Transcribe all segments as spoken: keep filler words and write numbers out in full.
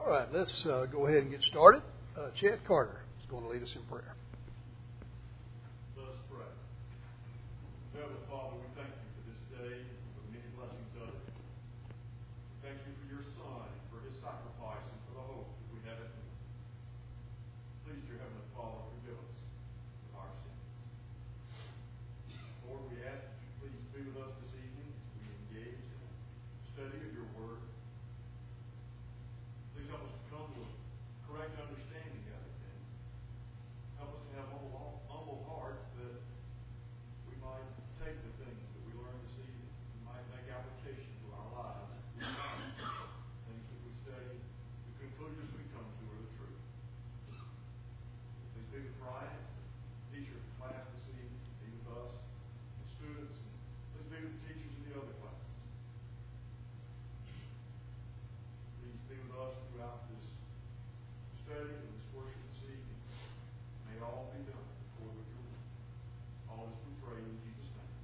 All right, let's uh, go ahead and get started. Uh, Chad Carter is going to lead us in prayer. Let us pray. Heavenly Father, we thank you for this day and for many blessings of it. We thank you for your Son and for his sacrifice and for the hope that we have in him. Please, dear Heavenly Father, forgive us of our sins. Lord, we ask that you please be with us this evening as we engage in the study of your word. Please help us to come to a correct understanding of it and help us to have humble, humble hearts that we might take the things that we learn this evening and might make application to our lives. Things that we study, the conclusions we come to are the truth. Please be with Brian, teacher of the class this evening, be with us, the students, and please be with the teachers in the other classes. Please be with us throughout this study and this worship this evening. May all be done according to your will. All this we pray in Jesus' name.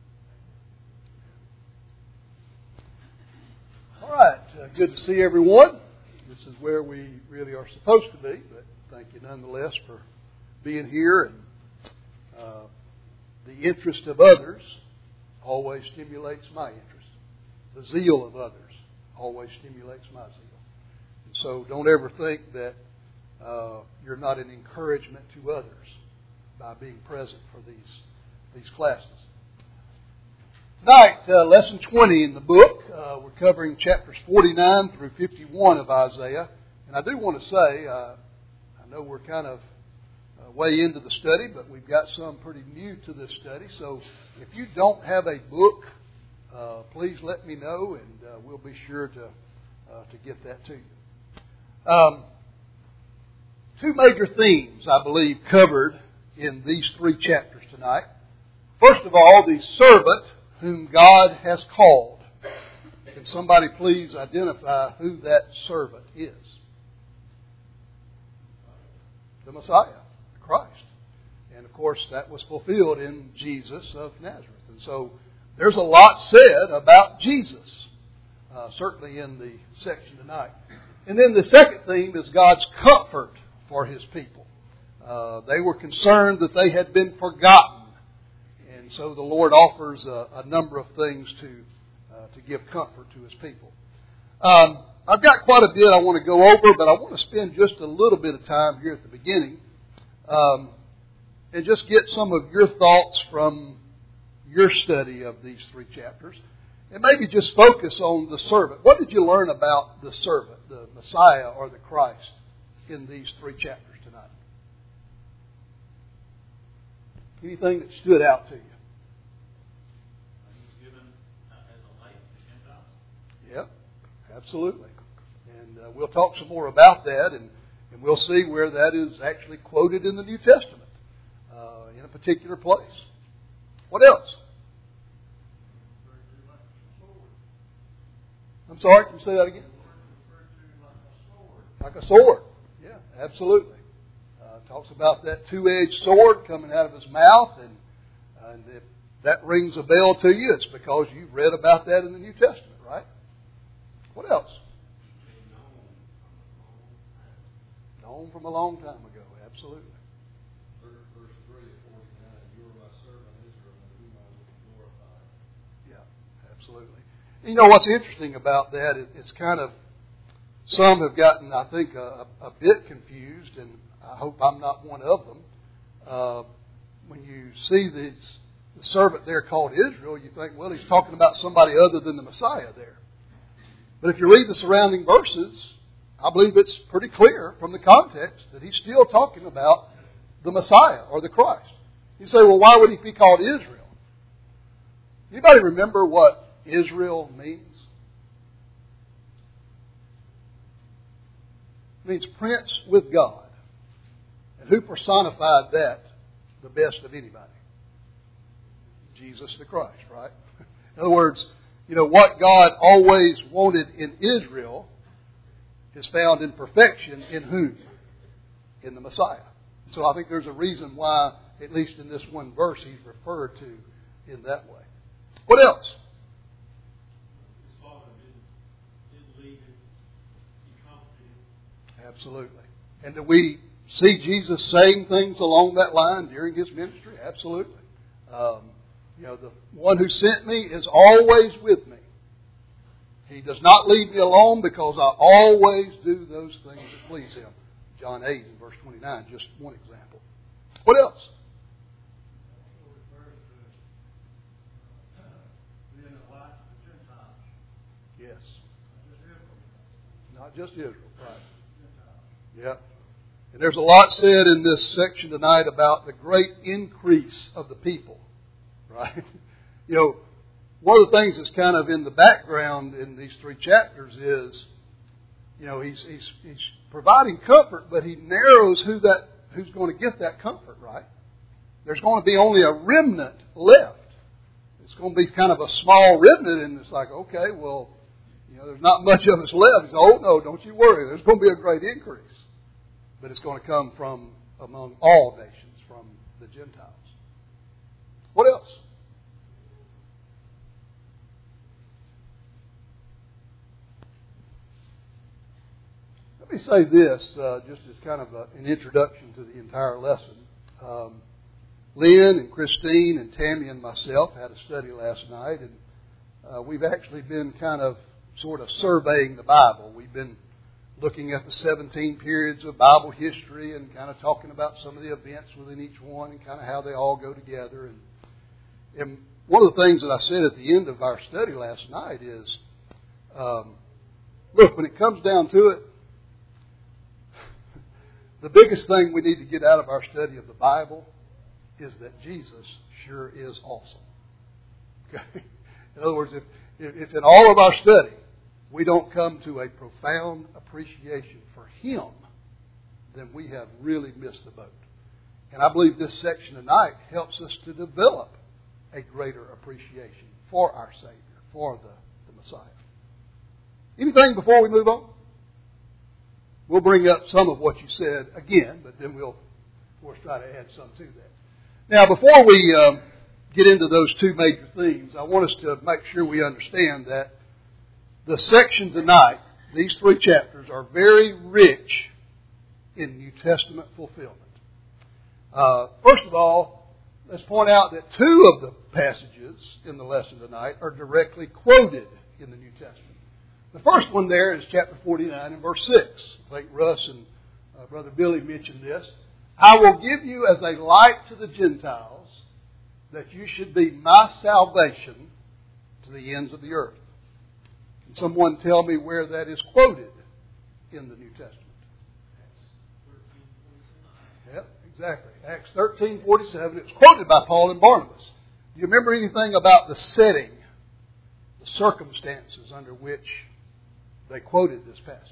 All right, uh, good to see everyone. This is where we really are supposed to be, but thank you nonetheless for being here. And uh, the interest of others always stimulates my interest. The zeal of others always stimulates my zeal. And so don't ever think that uh, you're not an encouragement to others by being present for these, these classes. Tonight, uh, lesson twenty in the book, uh, we're covering chapters forty-nine through fifty-one of Isaiah. And I do want to say, uh, I know we're kind of uh, way into the study, but we've got some pretty new to this study. So if you don't have a book, uh, please let me know, and uh, we'll be sure to uh, to get that to you. Um, two major themes, I believe, covered in these three chapters tonight. First of all, the servant whom God has called. Can somebody please identify who that servant is? The Messiah, Christ. And of course, that was fulfilled in Jesus of Nazareth. And so there's a lot said about Jesus, uh, certainly in the section tonight. And then the second theme is God's comfort for His people. Uh, they were concerned that they had been forgotten. And so the Lord offers a, a number of things to uh, to give comfort to His people. Um, I've got quite a bit I want to go over, but I want to spend just a little bit of time here at the beginning um, and just get some of your thoughts from your study of these three chapters. And maybe just focus on the servant. What did you learn about the servant, the Messiah or the Christ, in these three chapters tonight? Anything that stood out to you? He was given as a light to Gentiles. Yep, absolutely. And uh, we'll talk some more about that, and, and we'll see where that is actually quoted in the New Testament uh, in a particular place. What else? I'm sorry, can you say that again? Like a sword. Yeah, absolutely. Uh, talks about that two-edged sword coming out of his mouth, and, and if that rings a bell to you, it's because you've read about that in the New Testament, right? What else? Known from a long time ago, absolutely. Verse three of forty-nine, you are my servant Israel, in whom I will glorify. Yeah, absolutely. You know what's interesting about that? It, it's kind of, some have gotten, I think, a, a bit confused, and I hope I'm not one of them. Uh, when you see this, the servant there called Israel, you think, well, he's talking about somebody other than the Messiah there. But if you read the surrounding verses, I believe it's pretty clear from the context that he's still talking about the Messiah or the Christ. You say, well, why would he be called Israel? Anybody remember what Israel means? It means prince with God. And who personified that the best of anybody? Jesus the Christ, right? In other words, you know, what God always wanted in Israel is found in perfection in whom? In the Messiah. So I think there's a reason why, at least in this one verse, he's referred to in that way. What else? His father didn't, didn't leave him. He comforted him. Absolutely. And do we see Jesus saying things along that line during His ministry? Absolutely. Um, you know, the one who sent me is always with me. He does not leave me alone because I always do those things that please Him. John eight and verse twenty-nine, just one example. What else? Yes. Not just Israel, right. Yeah. And there's a lot said in this section tonight about the great increase of the people, right? You know, one of the things that's kind of in the background in these three chapters is, you know, he's he's he's providing comfort, but he narrows who that who's going to get that comfort, right? There's going to be only a remnant left. It's going to be kind of a small remnant, and it's like, okay, well, you know, there's not much of us left. He says, oh, no, don't you worry. There's going to be a great increase. But it's going to come from among all nations, from the Gentiles. What else? Let me say this, uh, just as kind of a, an introduction to the entire lesson. Um, Lynn and Christine and Tammy and myself had a study last night, and uh, we've actually been kind of sort of surveying the Bible. We've been looking at the seventeen periods of Bible history and kind of talking about some of the events within each one and kind of how they all go together. And, and one of the things that I said at the end of our study last night is, um, look, when it comes down to it, the biggest thing we need to get out of our study of the Bible is that Jesus sure is awesome. Okay? In other words, if, if in all of our study we don't come to a profound appreciation for Him, then we have really missed the boat. And I believe this section tonight helps us to develop a greater appreciation for our Savior, for the, the Messiah. Anything before we move on? We'll bring up some of what you said again, but then we'll, of course, try to add some to that. Now, before we um, get into those two major themes, I want us to make sure we understand that the section tonight, these three chapters, are very rich in New Testament fulfillment. Uh, first of all, let's point out that two of the passages in the lesson tonight are directly quoted in the New Testament. The first one there is chapter forty-nine and verse six. I think Russ and uh, Brother Billy mentioned this. I will give you as a light to the Gentiles, that you should be my salvation to the ends of the earth. Can someone tell me where that is quoted in the New Testament? Yep, exactly. Acts thirteen forty-seven. It's quoted by Paul and Barnabas. Do you remember anything about the setting, the circumstances under which they quoted this passage?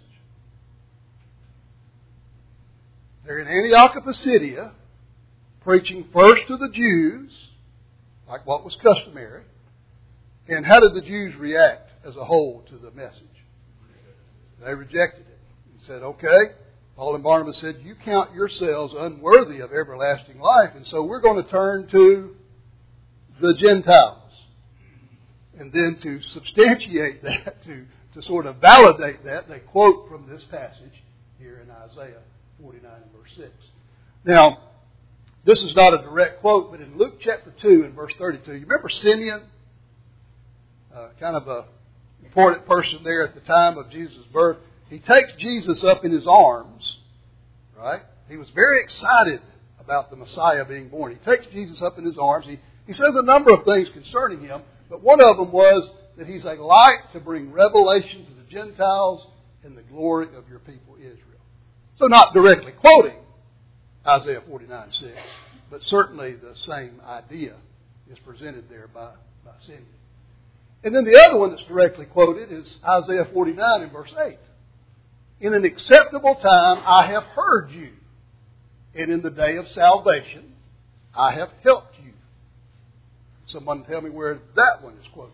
They're in Antioch of Pisidia, preaching first to the Jews, like what was customary. And how did the Jews react as a whole to the message? They rejected it and said, okay. Paul and Barnabas said, you count yourselves unworthy of everlasting life, and so we're going to turn to the Gentiles. And then to substantiate that, to, to sort of validate that, they quote from this passage here in Isaiah forty-nine and verse six. Now, this is not a direct quote, but in Luke chapter two and verse thirty-two, you remember Simeon? Uh, kind of a important person there at the time of Jesus' birth. He takes Jesus up in his arms, right? He was very excited about the Messiah being born. He takes Jesus up in his arms. He, he says a number of things concerning him, but one of them was that he's a light to bring revelation to the Gentiles and the glory of your people Israel. So not directly quoting Isaiah forty-nine six, but certainly the same idea is presented there by, by Simeon. And then the other one that's directly quoted is Isaiah forty-nine and verse eight. In an acceptable time I have heard you, and in the day of salvation I have helped you. Someone tell me where that one is quoted.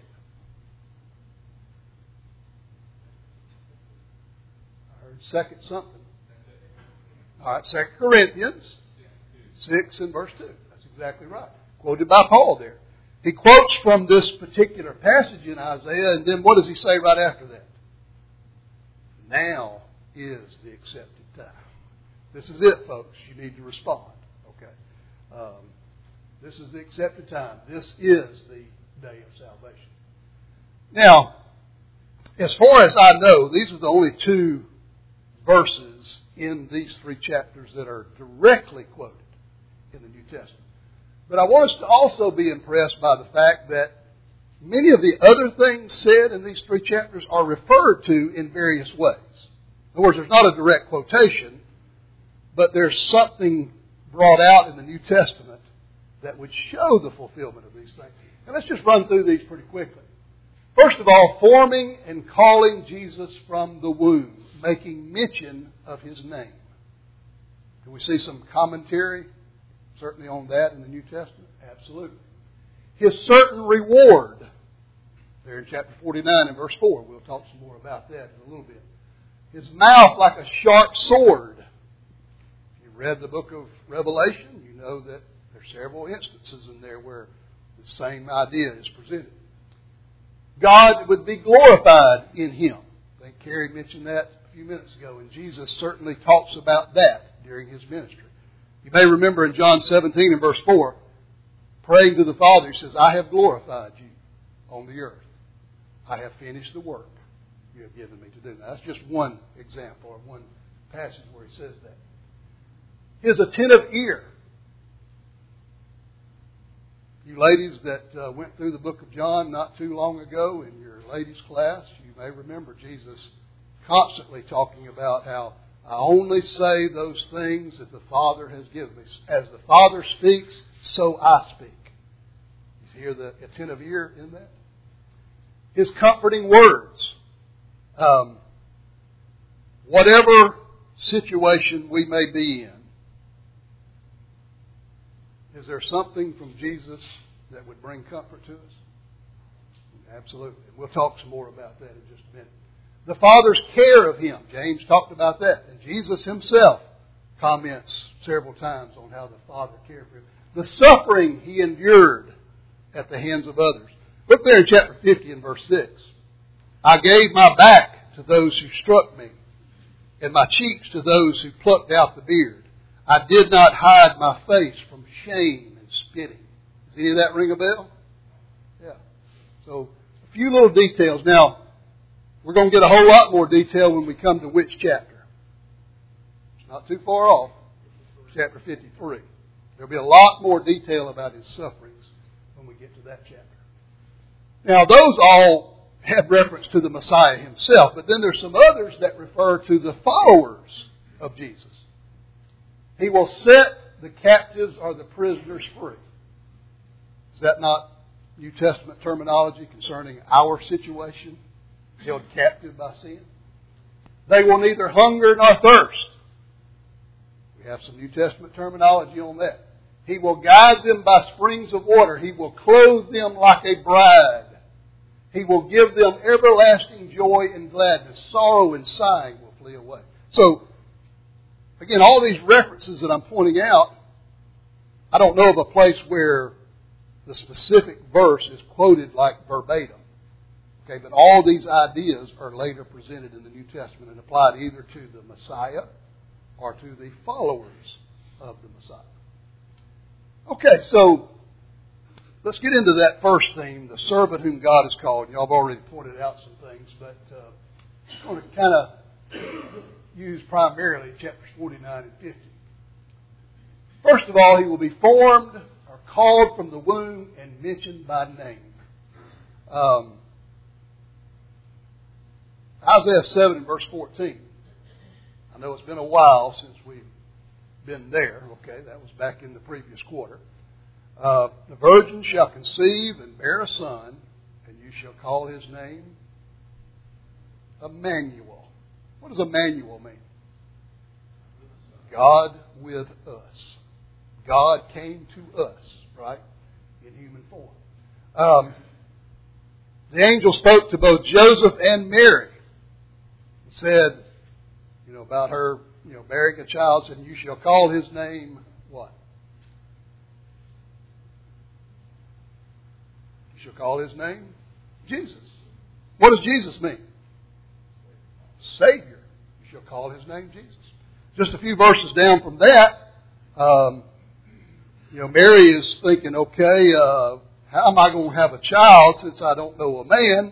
I heard second something. All right, Second Corinthians six and verse two. That's exactly right. Quoted by Paul there. He quotes from this particular passage in Isaiah, and then what does he say right after that? Now is the accepted time. This is it, folks. You need to respond. Okay. Um, this is the accepted time. This is the day of salvation. Now, as far as I know, these are the only two verses in these three chapters that are directly quoted in the New Testament. But I want us to also be impressed by the fact that many of the other things said in these three chapters are referred to in various ways. In other words, there's not a direct quotation, but there's something brought out in the New Testament that would show the fulfillment of these things. And let's just run through these pretty quickly. First of all, forming and calling Jesus from the womb, making mention of His name. Can we see some commentary certainly on that in the New Testament? Absolutely. His certain reward, there in chapter forty-nine and verse four. We'll talk some more about that in a little bit. His mouth like a sharp sword. If you read the book of Revelation, you know that there are several instances in there where the same idea is presented. God would be glorified in Him. I think Carrie mentioned that a few minutes ago, and Jesus certainly talks about that during His ministry. You may remember in John seventeen and verse four, praying to the Father, He says, I have glorified you on the earth. I have finished the work you have given me to do. Now, that's just one example or one passage where He says that. His attentive ear. You ladies that uh, went through the book of John not too long ago in your ladies' class, you may remember Jesus constantly talking about how I only say those things that the Father has given me. As the Father speaks, so I speak. You hear the attentive ear in that? His comforting words. Um, whatever situation we may be in, is there something from Jesus that would bring comfort to us? Absolutely. We'll talk some more about that in just a minute. The Father's care of Him. James talked about that. And Jesus Himself comments several times on how the Father cared for Him. The suffering He endured at the hands of others. Look there in chapter fifty and verse six. I gave my back to those who struck me, and my cheeks to those who plucked out the beard. I did not hide my face from shame and spitting. Does any of that ring a bell? Yeah. So, a few little details. Now, we're going to get a whole lot more detail when we come to which chapter? It's not too far off. Chapter fifty-three. There'll be a lot more detail about His sufferings when we get to that chapter. Now, those all have reference to the Messiah Himself, but then there's some others that refer to the followers of Jesus. He will set the captives or the prisoners free. Is that not New Testament terminology concerning our situation? Held captive by sin. They will neither hunger nor thirst. We have some New Testament terminology on that. He will guide them by springs of water. He will clothe them like a bride. He will give them everlasting joy and gladness. Sorrow and sighing will flee away. So, again, all these references that I'm pointing out, I don't know of a place where the specific verse is quoted like verbatim. Okay, but all these ideas are later presented in the New Testament and applied either to the Messiah or to the followers of the Messiah. Okay, so let's get into that first theme, the servant whom God has called. Y'all have already pointed out some things, but uh, I'm going to kind of use primarily chapters forty-nine and fifty. First of all, He will be formed or called from the womb and mentioned by name. Um, Isaiah seven and verse fourteen. I know it's been a while since we've been there. Okay, that was back in the previous quarter. Uh, the virgin shall conceive and bear a son, and you shall call his name Emmanuel. What does Emmanuel mean? God with us. God came to us, right, in human form. Um, the angel spoke to both Joseph and Mary. He said, you know, about her, you know, bearing a child, said, you shall call his name what? You shall call his name Jesus. What does Jesus mean? Savior. You shall call his name Jesus. Just a few verses down from that, um, you know, Mary is thinking, okay, uh, how am I going to have a child since I don't know a man?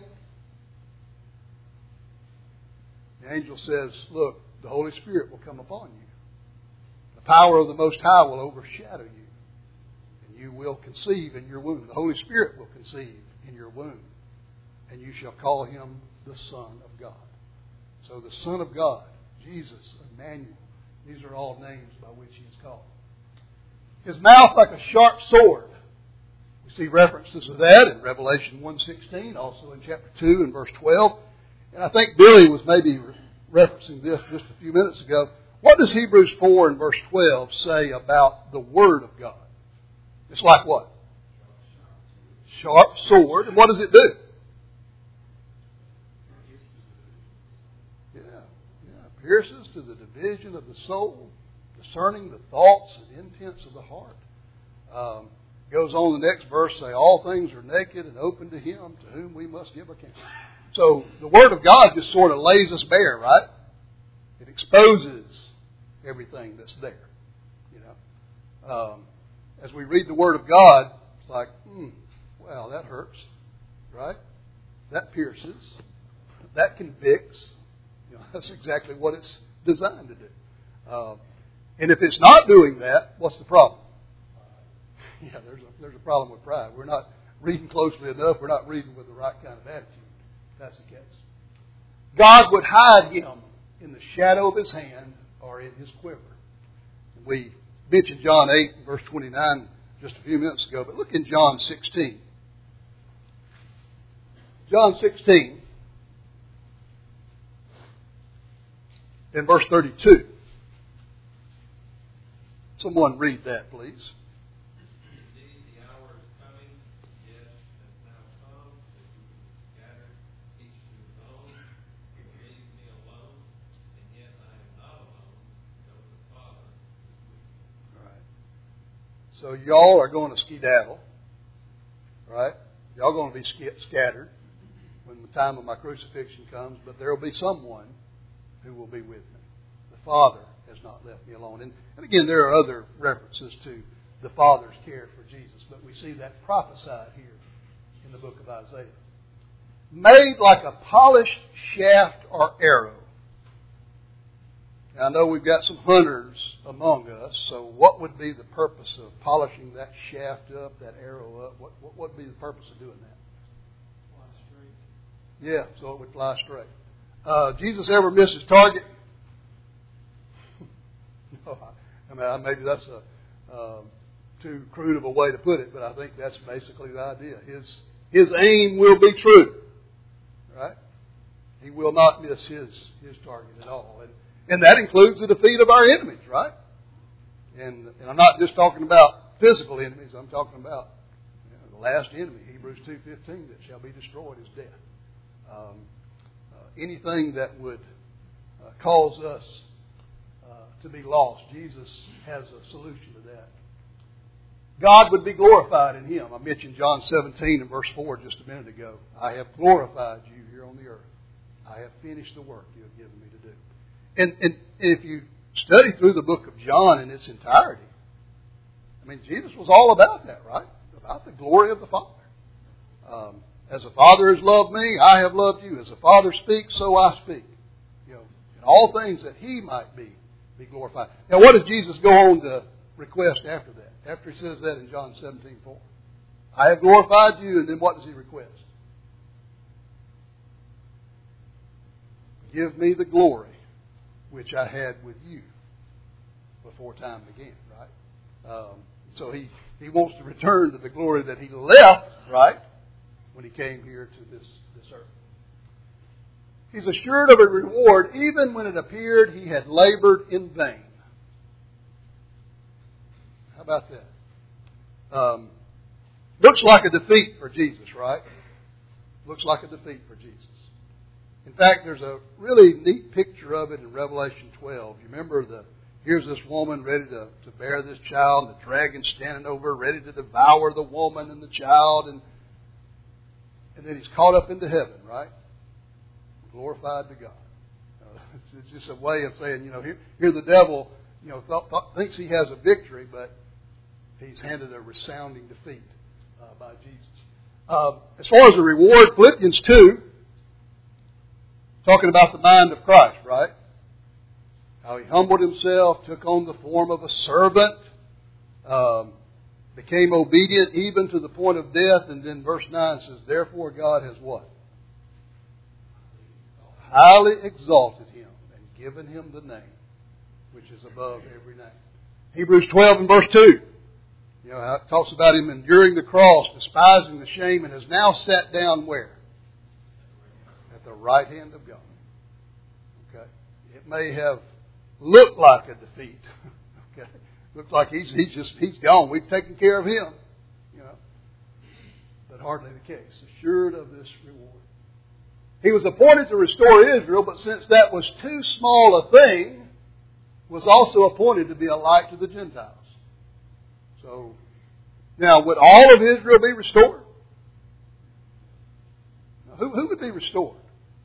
The angel says, look, the Holy Spirit will come upon you. The power of the Most High will overshadow you. And you will conceive in your womb. The Holy Spirit will conceive in your womb. And you shall call him the Son of God. So the Son of God, Jesus, Emmanuel, these are all names by which he is called. His mouth like a sharp sword. We see references to that in Revelation one sixteen, also in chapter two and verse twelve. And I think Billy was maybe referencing this just a few minutes ago. What does Hebrews four and verse twelve say about the Word of God? It's like what? Sharp sword. And what does it do? Yeah, yeah. Pierces to the division of the soul, discerning the thoughts and intents of the heart. Um, goes on the next verse, say, all things are naked and open to him to whom we must give account. So the Word of God just sort of lays us bare, right? It exposes everything that's there. You know, um, as we read the Word of God, it's like, hmm, wow, that hurts, right? That pierces, that convicts. You know, that's exactly what it's designed to do. Uh, and if it's not doing that, what's the problem? Yeah, there's a there's a problem with pride. We're not reading closely enough. We're not reading with the right kind of attitude. That's the case. God would hide him in the shadow of his hand or in his quiver. We mentioned John eight, verse twenty-nine just a few minutes ago, but look in John sixteen. John sixteen, in verse thirty-two. Someone read that, please. So y'all are going to skedaddle, right? Y'all going to be scattered when the time of my crucifixion comes, but there will be someone who will be with me. The Father has not left me alone. And, and again, there are other references to the Father's care for Jesus, but we see that prophesied here in the book of Isaiah. Made like a polished shaft or arrow. Now, I know we've got some hunters among us, so what would be the purpose of polishing that shaft up, that arrow up? What, what would be the purpose of doing that? Fly straight. Yeah, so it would fly straight. Uh, Jesus ever miss his target? No, I mean, maybe that's a uh, too crude of a way to put it, but I think that's basically the idea. His his aim will be true, right? He will not miss his his target at all, and and that includes the defeat of our enemies, right? And and I'm not just talking about physical enemies. I'm talking about you know, the last enemy, Hebrews two fifteen, that shall be destroyed is death. Um, uh, anything that would uh, cause us uh, to be lost, Jesus has a solution to that. God would be glorified in him. I mentioned John seventeen and verse four just a minute ago. I have glorified you here on the earth. I have finished the work you have given me to do. And, and, and if you study through the book of John in its entirety, I mean, Jesus was all about that, right? About the glory of the Father. Um, as the Father has loved me, I have loved you. As the Father speaks, so I speak. You know, in all things that he might be, be glorified. Now, what does Jesus go on to request after that? After he says that in John seventeen four. I have glorified you, and then what does he request? Give me the glory which I had with you before time began, right? Um, so he, he wants to return to the glory that he left, right, when he came here to this, this earth. He's assured of a reward even when it appeared he had labored in vain. How about that? Um, looks like a defeat for Jesus, right? Looks like a defeat for Jesus. In fact, there's a really neat picture of it in Revelation twelve. You remember the here's this woman ready to, to bear this child, and the dragon standing over her, ready to devour the woman and the child, and and then he's caught up into heaven, right? Glorified to God. Uh, It's, it's just a way of saying, you know, here, here the devil, you know, th- th- thinks he has a victory, but he's handed a resounding defeat uh, by Jesus. Uh, as far as the reward, Philippians two, talking about the mind of Christ, right? How he humbled himself, took on the form of a servant, um, became obedient even to the point of death, and then verse nine says, therefore God has what? Highly exalted him and given him the name which is above every name. Hebrews twelve and verse two. You know, it talks about him enduring the cross, despising the shame, and has now sat down where? At the right hand of God. Okay. It may have looked like a defeat. Okay. Looks like he's he's just he's gone. We've taken care of him. You know. But hardly the case. Assured of this reward. He was appointed to restore Israel, but since that was too small a thing, was also appointed to be a light to the Gentiles. So, now, would all of Israel be restored? Now, who, who would be restored?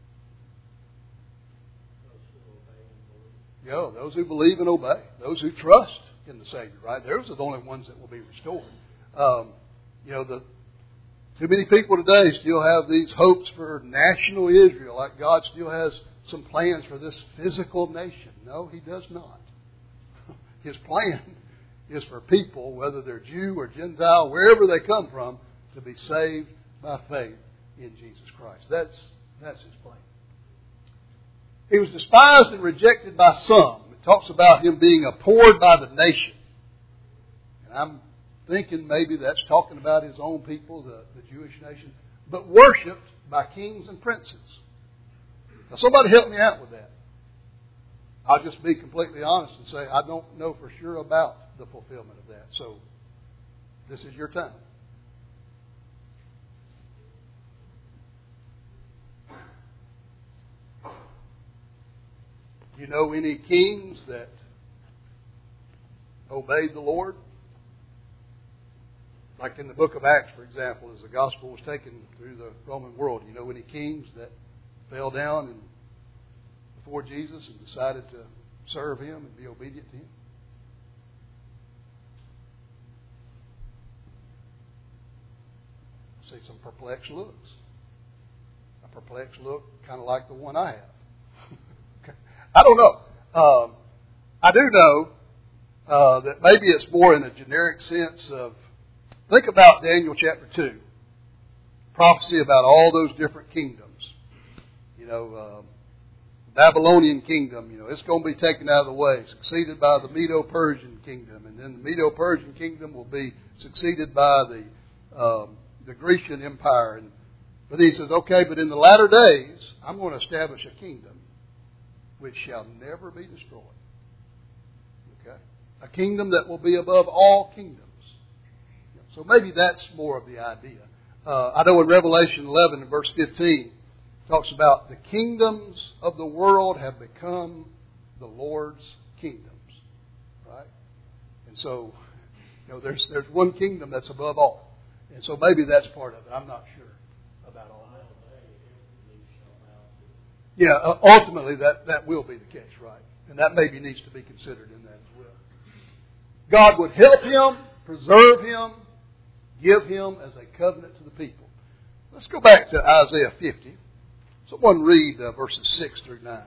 You know, those who believe and obey. Those who trust in the Savior, right? Those are the only ones that will be restored. Um, you know, the too many people today still have these hopes for national Israel, like God still has some plans for this physical nation. No, He does not. His plan is for people, whether they're Jew or Gentile, wherever they come from, to be saved by faith in Jesus Christ. That's, that's His plan. He was despised and rejected by some. It talks about Him being abhorred by the nation. And I'm thinking maybe that's talking about His own people, the, the Jewish nation, but worshipped by kings and princes. Now somebody help me out with that. I'll just be completely honest and say I don't know for sure about the fulfillment of that. So this is your time. Do you know any kings that obeyed the Lord? Like in the book of Acts, for example, as the gospel was taken through the Roman world, do you know any kings that fell down and before Jesus and decided to serve Him and be obedient to Him? I see some perplexed looks. A perplexed look kind of like the one I have. I don't know. Um, I do know uh, that maybe it's more in a generic sense of, think about Daniel chapter two. Prophecy about all those different kingdoms. You know, um, Babylonian kingdom, you know, it's going to be taken out of the way, succeeded by the Medo-Persian kingdom, and then the Medo-Persian kingdom will be succeeded by the um, the Grecian empire. And but he says, okay, but in the latter days, I'm going to establish a kingdom which shall never be destroyed. Okay, a kingdom that will be above all kingdoms. So maybe that's more of the idea. Uh, I know in Revelation eleven and verse fifteen. Talks about the kingdoms of the world have become the Lord's kingdoms, right? And so, you know, there's there's one kingdom that's above all, and so maybe that's part of it. I'm not sure about all that. Yeah, uh, ultimately that that will be the case, right? And that maybe needs to be considered in that as well. God would help him, preserve him, give him as a covenant to the people. Let's go back to Isaiah fifty. Someone read uh, verses six through nine.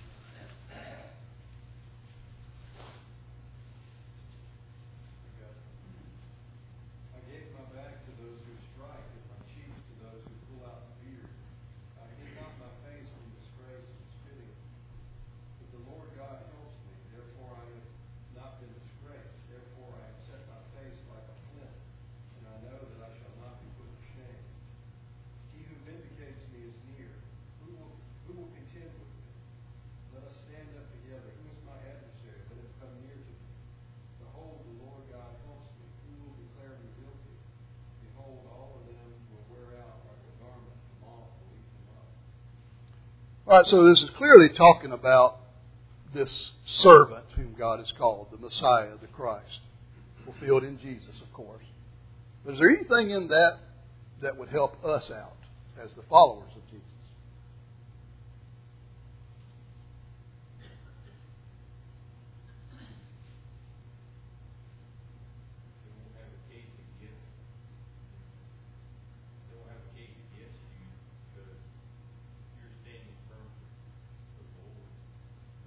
I gave my back to those who strike, and my cheeks to those who pull out the beard. I hid not my face from disgrace and spitting. But the Lord God helps me, therefore I have not been disgraced. Therefore I have set my face like a flint, and I know that I shall not be put to shame. He who vindicates me is near. Who will, who will contend with me? Let us stand up together. Who is my adversary? Let him come near to me. Behold, the Lord God helps me. Who will declare me guilty? Behold, all of them will wear out like a garment. The moth will eat them up. All right, so this is clearly talking about this servant whom God has called, the Messiah, the Christ, fulfilled in Jesus, of course. But is there anything in that that would help us out as the followers of Jesus?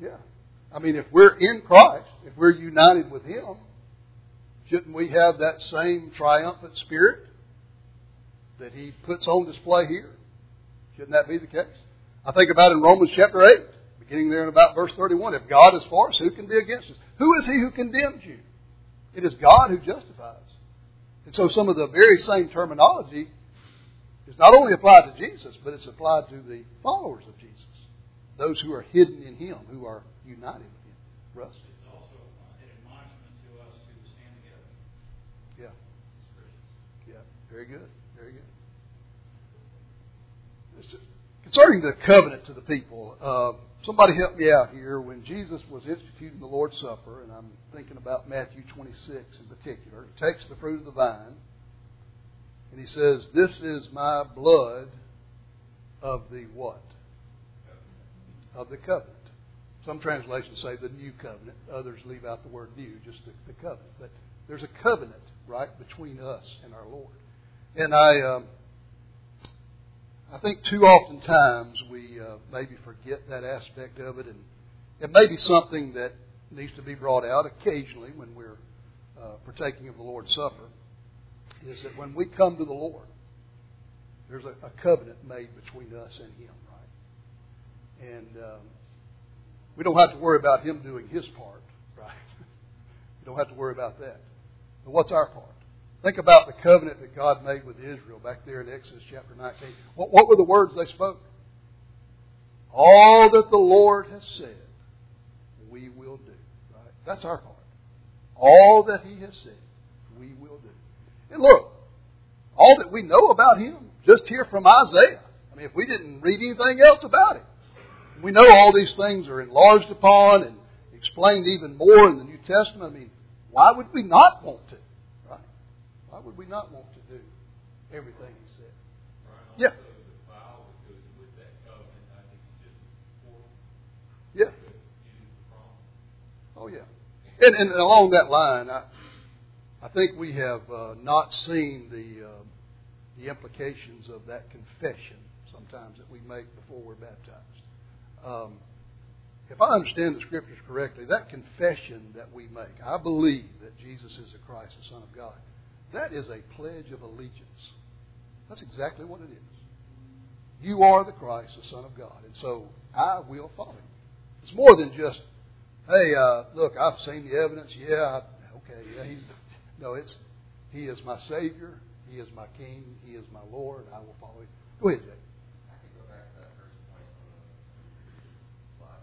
Yeah. I mean, if we're in Christ, if we're united with Him, shouldn't we have that same triumphant spirit that He puts on display here? Shouldn't that be the case? I think about in Romans chapter eight, beginning there in about verse thirty-one. If God is for us, who can be against us? Who is He who condemns you? It is God who justifies. And so some of the very same terminology is not only applied to Jesus, but it's applied to the followers of Jesus. Those who are hidden in Him, who are united with Him. Russ? It's also an admonishment to us to stand together. Yeah. Yeah. Very good. Very good. Concerning the covenant to the people, uh, somebody help me out here. When Jesus was instituting the Lord's Supper, and I'm thinking about Matthew twenty-six in particular, He takes the fruit of the vine, and He says, "This is my blood of the what? Of the covenant." Some translations say the new covenant. Others leave out the word new, just the, the covenant. But there's a covenant, right, between us and our Lord. And I... Um, I think too often times we uh, maybe forget that aspect of it, and it may be something that needs to be brought out occasionally when we're uh, partaking of the Lord's Supper, is that when we come to the Lord, there's a, a covenant made between us and Him, right? And um, we don't have to worry about Him doing His part, right? We don't have to worry about that. But what's our part? Think about the covenant that God made with Israel back there in Exodus chapter nineteen. What, what were the words they spoke? All that the Lord has said, we will do. Right? That's our part. All that He has said, we will do. And look, all that we know about Him, just here from Isaiah. I mean, if we didn't read anything else about Him, we know all these things are enlarged upon and explained even more in the New Testament. I mean, why would we not want to? Why would we not want to do everything He said? Right. Yeah. The vow that goes with that covenant, I think, is just important. Yeah. The promise. Oh, yeah. And, and along that line, I, I think we have uh, not seen the uh, the implications of that confession sometimes that we make before we're baptized. Um, if I understand the Scriptures correctly, that confession that we make, I believe that Jesus is the Christ, the Son of God, that is a pledge of allegiance. That's exactly what it is. You are the Christ, the Son of God, and so I will follow you. It's more than just, hey, uh, look, I've seen the evidence. Yeah, okay, yeah, he's. The, no, it's He is my Savior. He is my King. He is my Lord. I will follow Him. Go ahead, Jake. I can go back to that first point on the slide.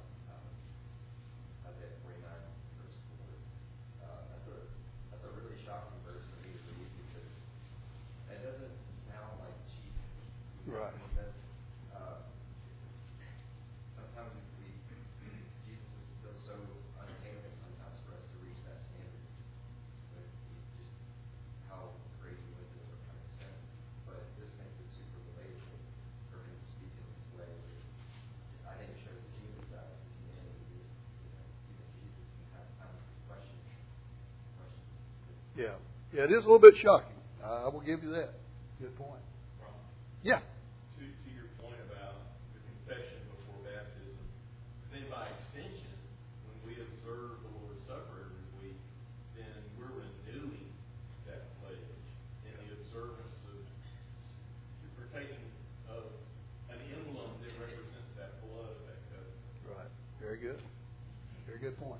Um, Isaiah forty-nine, verse four. Uh, that's a that's a really shocking verse for me to read because it doesn't sound like Jesus. Right. That's, uh, sometimes we Jesus feels so unattainable sometimes for us to reach that standard. With just how great He was to overcome sin. But this makes it super relatable for Him to speak in this way. I think it shows His human side, His humanity. You know, even Jesus can have times of question. Question. Yeah. Yeah, it is a little bit shocking. I will give you that. Good point. Ron, Yeah. to, to your point about the confession before baptism, then by extension, when we observe the Lord's Supper every week, then we're renewing that pledge in the observance of partaking of an emblem that represents that blood of that covenant. Right. Very good. Very good point.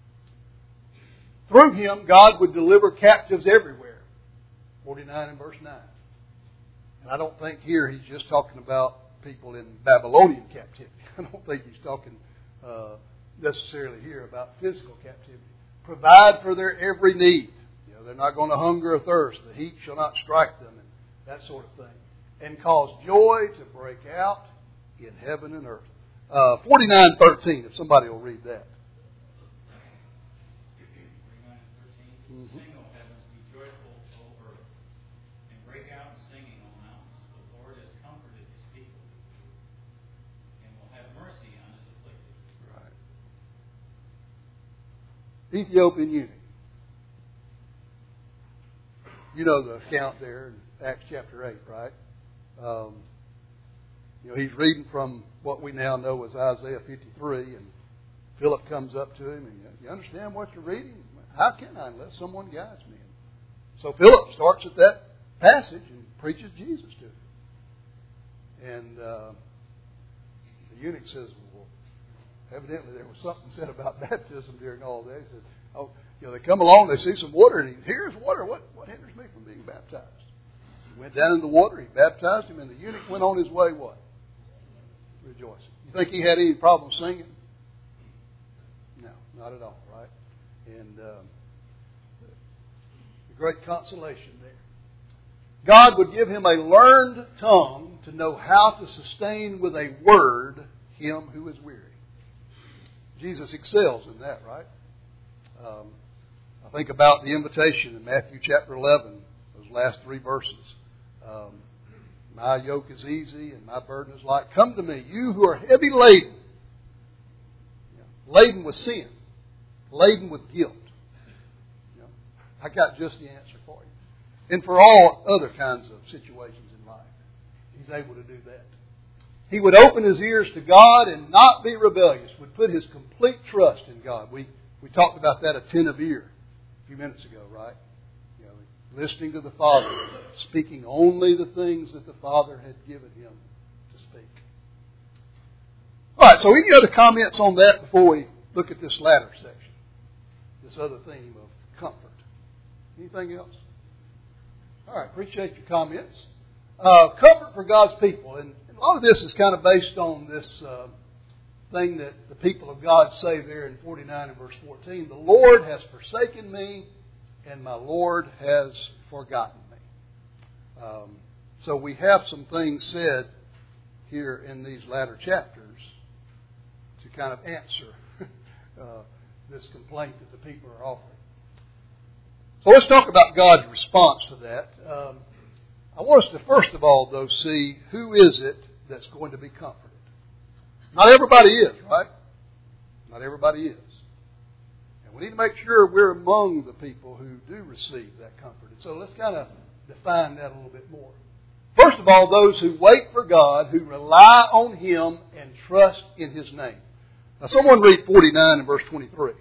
Through Him, God would deliver captives everywhere. forty-nine and verse nine. And I don't think here He's just talking about people in Babylonian captivity. I don't think He's talking uh, necessarily here about physical captivity. Provide for their every need. You know, they're not going to hunger or thirst. The heat shall not strike them, and that sort of thing. And cause joy to break out in heaven and earth. Uh, forty-nine thirteen, if somebody will read that. Mm-hmm. Sing, O heavens, be joyful, O earth, and break out in singing, O mountains. The Lord has comforted His people, and will have mercy on His afflicted. Right. Ethiopian eunuch. You know the account there in Acts chapter eight, right? Um, you know, he's reading from what we now know as Isaiah fifty-three, and Philip comes up to him and, you understand what you're reading? How can I unless someone guides me? So Philip starts at that passage and preaches Jesus to him. And uh, the eunuch says, well, evidently there was something said about baptism during all day. He said, oh, you know, they come along, they see some water, and he, here's water. What, what hinders me from being baptized? He went down in the water, he baptized him, and the eunuch went on his way what? Rejoicing. You think he had any problem singing? No, not at all, right? And um, the great consolation there. God would give him a learned tongue to know how to sustain with a word him who is weary. Jesus excels in that, right? Um, I think about the invitation in Matthew chapter eleven, those last three verses. Um, my yoke is easy and my burden is light. Come to me, you who are heavy laden, you know, laden with sin, laden with guilt. You know, I got just the answer for you. And for all other kinds of situations in life, He's able to do that. He would open his ears to God and not be rebellious, would put his complete trust in God. We we talked about that attentive ear a few minutes ago, right? You know, listening to the Father, speaking only the things that the Father had given him to speak. All right, so any other comments on that before we look at this latter section? This other theme of comfort. Anything else? All right, appreciate your comments. Uh, comfort for God's people. And a lot of this is kind of based on this uh, thing that the people of God say there in forty-nine and verse fourteen. The Lord has forsaken me, and my Lord has forgotten me. Um, so we have some things said here in these latter chapters to kind of answer uh, this complaint that the people are offering. So let's talk about God's response to that. Um, I want us to first of all, though, see who is it that's going to be comforted. Not everybody is, right? Not everybody is. And we need to make sure we're among the people who do receive that comfort. And so let's kind of define that a little bit more. First of all, those who wait for God, who rely on Him and trust in His name. Now someone read forty-nine and verse twenty-three.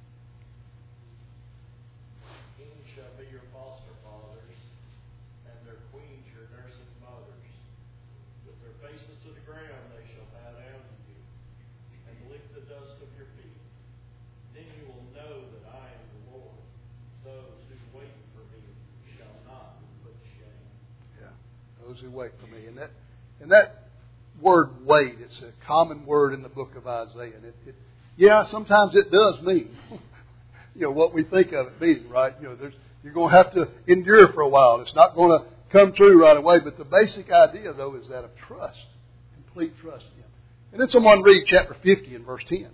Those who wait for me. And that and that word wait, it's a common word in the book of Isaiah. And it, it yeah, sometimes it does mean you know what we think of it meaning, right? You know, there's you're going to have to endure for a while. It's not going to come true right away. But the basic idea, though, is that of trust, complete trust in Him. And then someone read chapter fifty and verse ten.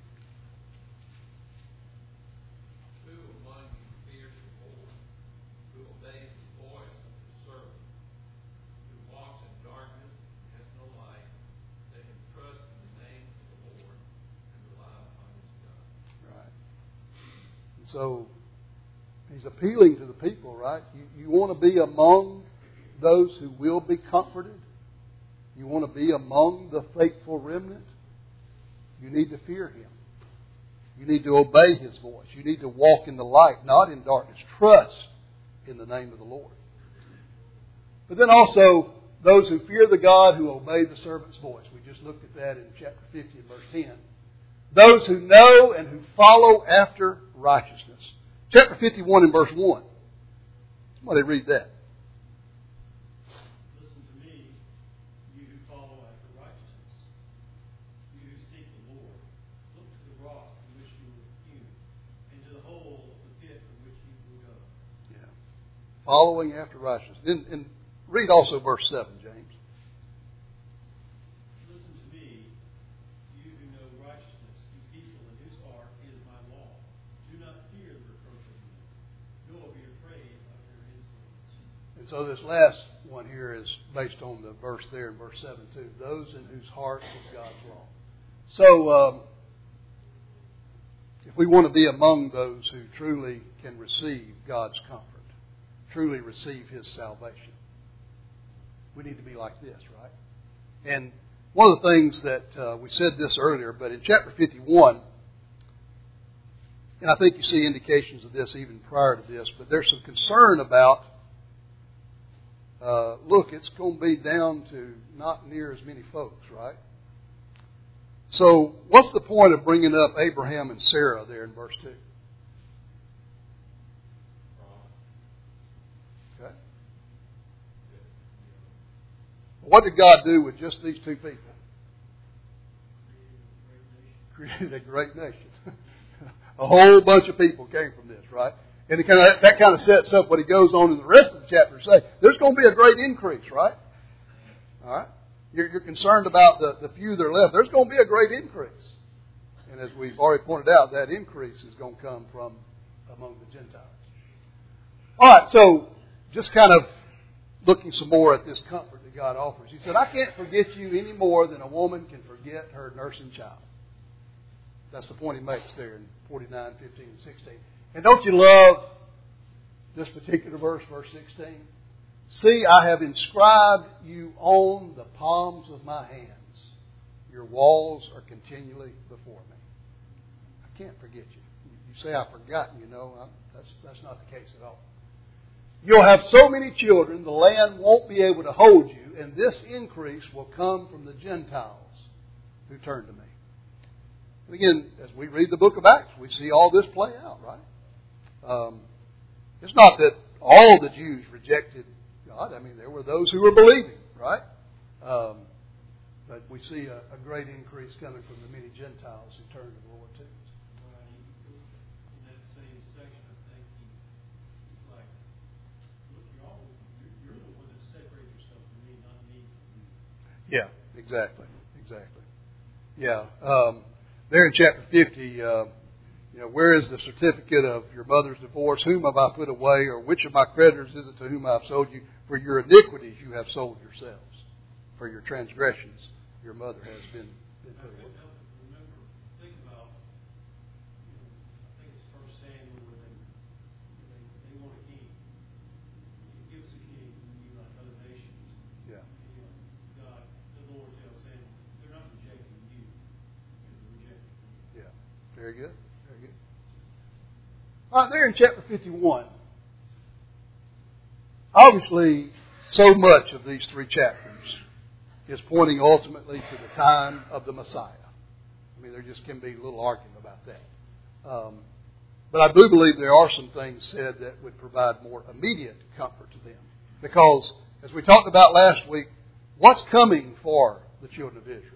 So he's appealing to the people, right? You, you want to be among those who will be comforted? You want to be among the faithful remnant? You need to fear Him. You need to obey His voice. You need to walk in the light, not in darkness. Trust in the name of the Lord. But then also, those who fear the God who obey the servant's voice. We just looked at that in chapter fifty and verse ten. Those who know and who follow after righteousness. Chapter fifty-one and verse one. Somebody read that. Listen to me, you who follow after righteousness. You who seek the Lord. Look to the rock from which you were hewn, and to the hole of the pit from which you will go. Yeah. Following after righteousness. And, and read also verse seven, James. So this last one here is based on the verse there in verse seven too. Those in whose heart is God's law. So um, if we want to be among those who truly can receive God's comfort, truly receive His salvation, we need to be like this, right? And one of the things that uh, we said this earlier, but in chapter fifty-one, and I think you see indications of this even prior to this, but there's some concern about, uh, look, it's going to be down to not near as many folks, right? So what's the point of bringing up Abraham and Sarah there in verse two? Okay. What did God do with just these two people? Created a great nation. A whole bunch of people came from this, right? And it kind of, that kind of sets up what he goes on in the rest of the chapter to say. There's going to be a great increase, right? All right? You're, you're concerned about the, the few that are left. There's going to be a great increase. And as we've already pointed out, that increase is going to come from among the Gentiles. All right, so just kind of looking some more at this comfort that God offers. He said, I can't forget you any more than a woman can forget her nursing child. That's the point he makes there in forty-nine, fifteen, and sixteen. And don't you love this particular verse, verse sixteen? See, I have inscribed you on the palms of my hands. Your walls are continually before me. I can't forget you. You say I've forgotten, you know. I, that's, that's not the case at all. You'll have so many children, the land won't be able to hold you, and this increase will come from the Gentiles who turn to me. And again, as we read the book of Acts, we see all this play out, right? Um, it's not that all the Jews rejected God. I mean, there were those who were believing, right? Um, but we see a, a great increase coming from the many Gentiles who turn to the Lord too. In that same section, I think he, he's like, look, you're, all, you're the one that separated yourself from me, not me. Yeah, exactly, exactly. Yeah. Um, there in chapter fifty, uh, you know, where is the certificate of your mother's divorce? Whom have I put away? Or which of my creditors is it to whom I have sold you? For your iniquities you have sold yourselves. For your transgressions your mother has been, been put away. Remember, think about, you know, I think it's First Samuel where they, they, they want a king. He gives a king, and you like other nations. Yeah. And, you know, God, the Lord tells Samuel, they're not rejecting you, they're rejecting me. Yeah. Very good. Very good. All right, there in chapter fifty-one. Obviously, so much of these three chapters is pointing ultimately to the time of the Messiah. I mean, there just can be a little argument about that. Um, but I do believe there are some things said that would provide more immediate comfort to them. Because, as we talked about last week, what's coming for the children of Israel?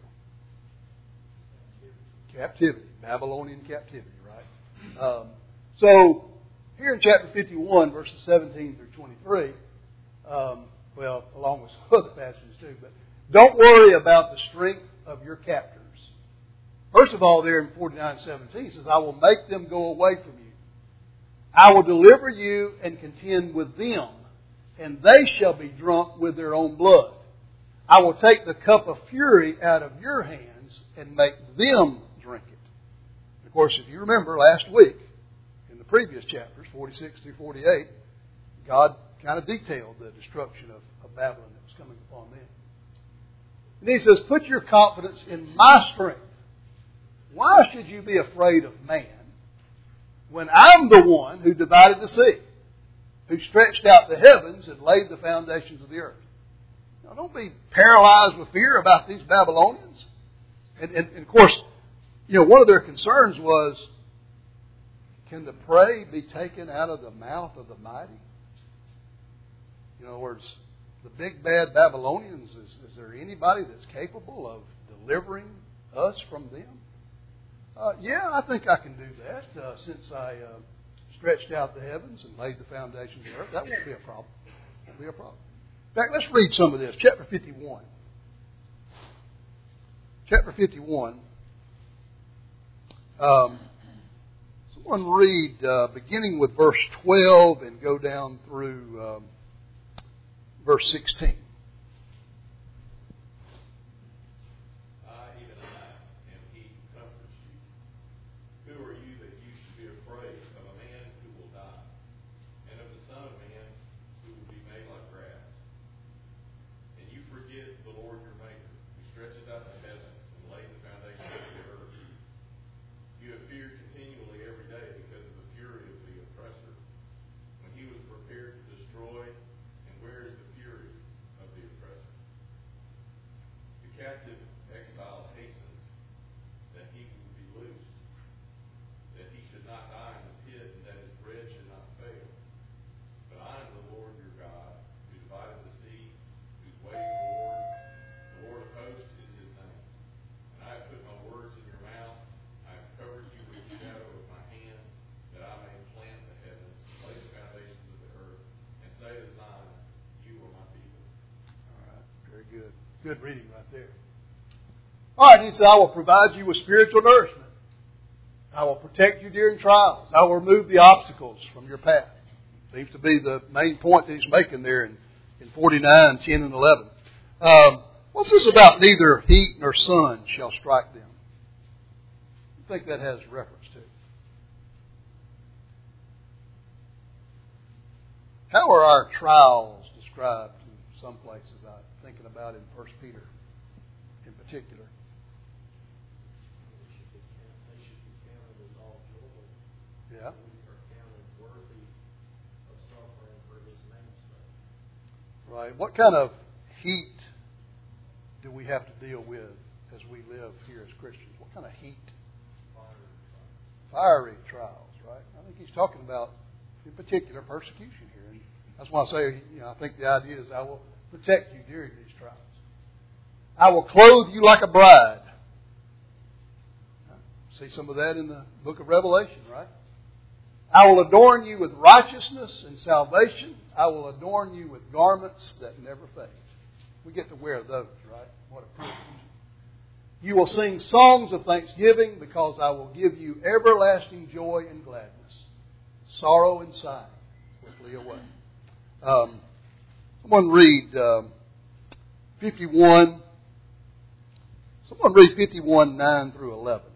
Captivity. Babylonian captivity, right? Um, so, here in chapter fifty-one, verses seventeen through twenty-three, um, well, along with some other passages too, but don't worry about the strength of your captors. First of all, there in forty-nine seventeen, it says, I will make them go away from you. I will deliver you and contend with them, and they shall be drunk with their own blood. I will take the cup of fury out of your hands and make them drink it. Of course, if you remember last week, in the previous chapters, forty-six through forty-eight, God kind of detailed the destruction of, of Babylon that was coming upon them. And he says, put your confidence in my strength. Why should you be afraid of man when I'm the one who divided the sea, who stretched out the heavens and laid the foundations of the earth? Now, don't be paralyzed with fear about these Babylonians. And, and, and of course, you know, one of their concerns was, can the prey be taken out of the mouth of the mighty? In other words, the big bad Babylonians, is, is there anybody that's capable of delivering us from them? Uh, yeah, I think I can do that uh, since I uh, stretched out the heavens and laid the foundations of the earth. That won't be a problem. Won't be a problem. In fact, let's read some of this. Chapter fifty-one. Chapter fifty-one. Um, someone read uh, beginning with verse twelve and go down through um, verse sixteen. I, even I, am he who comforts you. Who are you that you should be afraid of a man who will die, and of the son of man who will be made like grass? And you forget the Lord your Maker, who stretches out the heavens and laid the foundation of the earth. You have feared continually every day because Good reading right there. All right, he said, I will provide you with spiritual nourishment. I will protect you during trials. I will remove the obstacles from your path. Seems to be the main point that he's making there in, in forty-nine, ten, and eleven. Um, what's this about neither heat nor sun shall strike them? I think that has reference to. How are our trials described in some places? I'm thinking about in First Peter in particular. Yeah. Right. What kind of heat do we have to deal with as we live here as Christians? What kind of heat? Fiery trials, right? I think he's talking about, in particular, persecution here. And that's why I say, you know, I think the idea is I will protect you during these trials. I will clothe you like a bride. See some of that in the book of Revelation, right? I will adorn you with righteousness and salvation. I will adorn you with garments that never fade. We get to wear those, right? What a privilege. You will sing songs of thanksgiving because I will give you everlasting joy and gladness. Sorrow and sighing will flee away. Um, someone read um, fifty-one. Someone read fifty-one, nine through eleven.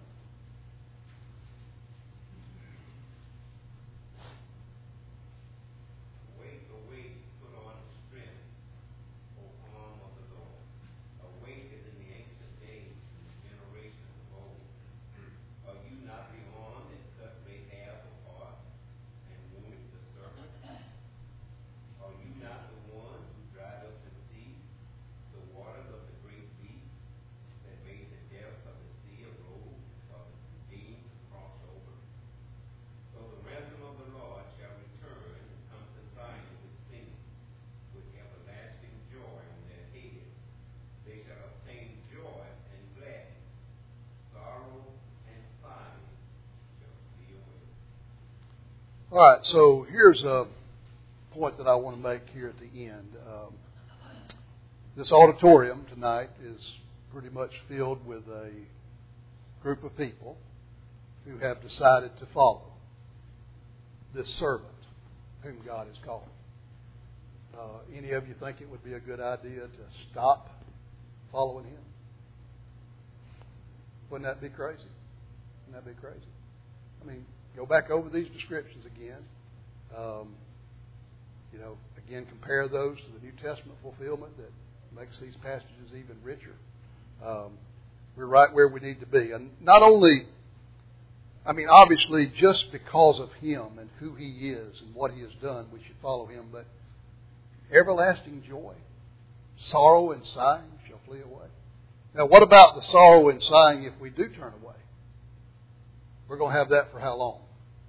All right, so here's a point that I want to make here at the end. Um, this auditorium tonight is pretty much filled with a group of people who have decided to follow this servant whom God has called. Uh, any of you think it would be a good idea to stop following Him? Wouldn't that be crazy? Wouldn't that be crazy? I mean, go back over these descriptions again. Um, you know, again, compare those to the New Testament fulfillment that makes these passages even richer. Um, we're right where we need to be. And not only, I mean, obviously, just because of Him and who He is and what He has done, we should follow Him. But everlasting joy, sorrow and sighing shall flee away. Now, what about the sorrow and sighing if we do turn away? We're going to have that for how long?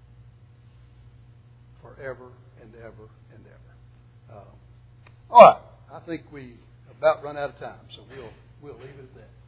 Forever and ever and ever. Um, all right. I think we about run out of time, so we'll we'll leave it at that.